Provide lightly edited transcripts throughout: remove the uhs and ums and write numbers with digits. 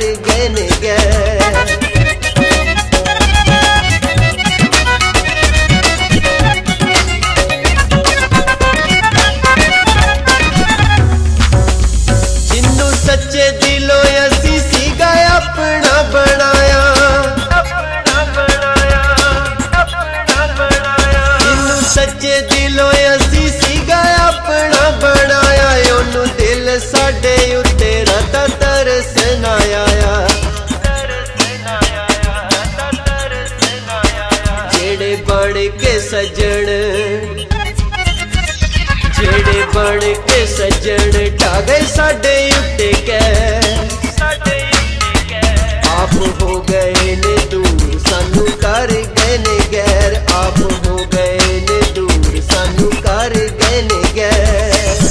कर गए ने गैर। सच्चे दिलों असी सीगा अपना बनाया, जिन्नू सच्चे दिलों असी सीगा अपना बनाया, ओनू दिल साडे उत्ते राता तरसन आया। जेड़े बन के सजन, जेड़े बन के सजन ढा गए साडे उत्ते आप हो गए ने दूर सानू कर गए ने गैर। आप हो गए ने दूर सानू कर गए ने गैर।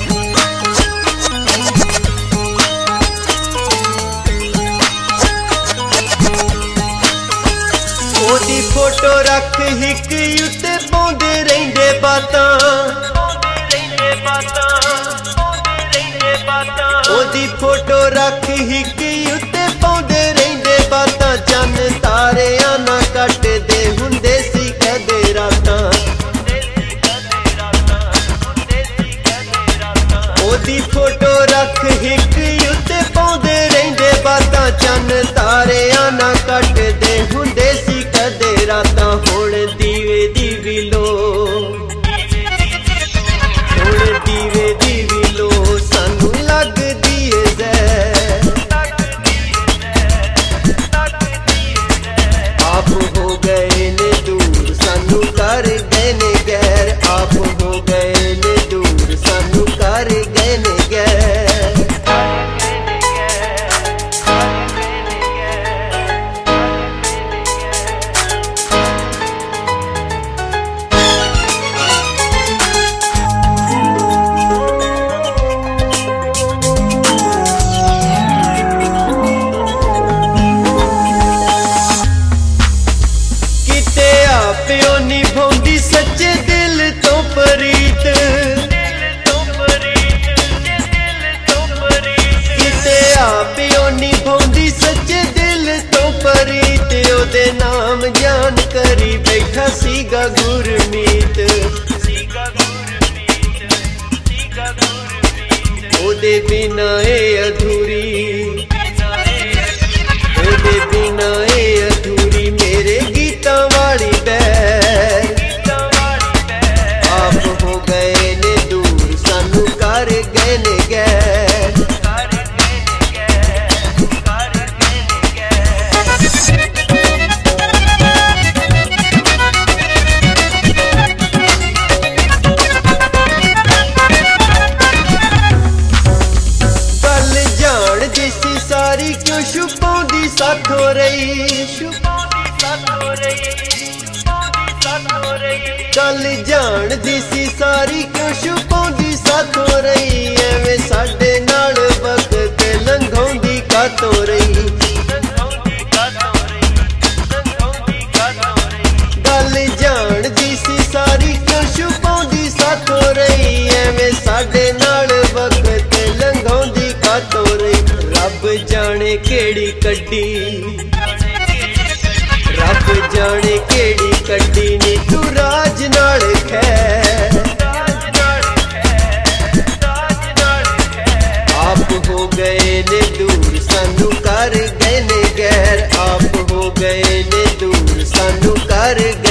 ओदी फोटो रख हिक उत्ते पाउंदे रहिंदे बातां, ओदी फोटो रख हिक उत्ते पाउंदे रहिंदे बातां। चन तारियां ना कटदे हुंदे सी कदे रातां, ओदी फोटो रख हिक उत्ते पाउंदे रहिंदे बातां। चन तारियां ना कटदे हुंदे सी कदे रातां। हुण दीवे दी भी लो, हुण दीवे दी भी लो सानू लगदी है ज़हर। आप हो गए ने दूर सानू कर गए ने गैर। आप हो गए ने दूर सानू कर गए ने गैर। प्यो निभाउंदी सच्चे दिल तो प्रीत, किते प्यो निभाउंदी सच्चे दिल तो प्रीत। ओदे नाम जान करी बैठा सीगा गुरमीत, ओदे बिना ए अधूरी, ओदे बिना ए अधूरी मेरे गीतां वाली बैर। आप हो गए ने दूर सानू कर गए ने गैर। गल जान जिसी सारी क्यों छुपाउंदी साथों रही, गल जान दिसी सारी क्यों छुपाउंदी साथों रही। एवें साडे नाल वक्त लंघाउंदी कातों रही, गल जान दिसी सारी क्यों छुपाउंदी साथों रही। एवें साडे नाल वक्त लंघाउंदी कातों रही। रब जाने केड़ी कड्डी, रब जाने केड़ी कड्डी नी तू राज नाल खैर। आप हो गए ने दूर सानू कर गए ने गैर। आप हो गए ने दूर सानू कर